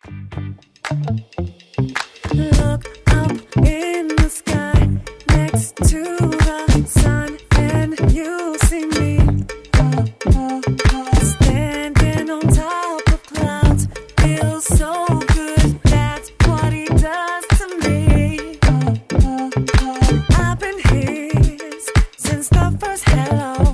Look up in the sky next to the sun, and you see me standing on top of clouds. Feels so good, that's what he does to me. I've been his since the first hello.